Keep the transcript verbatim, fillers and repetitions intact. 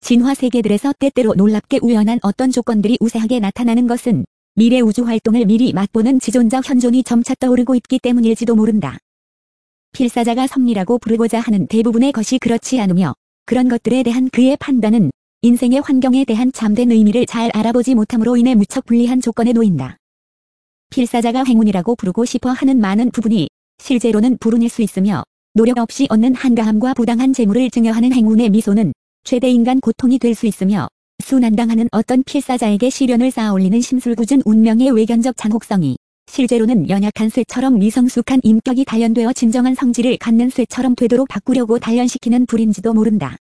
진화 세계들에서 때때로 놀랍게 우연한 어떤 조건들이 우세하게 나타나는 것은 미래 우주 활동을 미리 맛보는 지존적 현존이 점차 떠오르고 있기 때문일지도 모른다. 필사자가 섭리라고 부르고자 하는 대부분의 것이 그렇지 않으며 그런 것들에 대한 그의 판단은 인생의 환경에 대한 참된 의미를 잘 알아보지 못함으로 인해 무척 불리한 조건에 놓인다. 필사자가 행운이라고 부르고 싶어 하는 많은 부분이 실제로는 불운일 수 있으며 노력 없이 얻는 한가함과 부당한 재물을 증여하는 행운의 미소는 최대 인간 고통이 될 수 있으며 순환당하는 어떤 필사자에게 시련을 쌓아올리는 심술궂은 운명의 외견적 잔혹성이 실제로는 연약한 쇠처럼 미성숙한 인격이 단련되어 진정한 성질을 갖는 쇠처럼 되도록 바꾸려고 단련시키는 불인지도 모른다.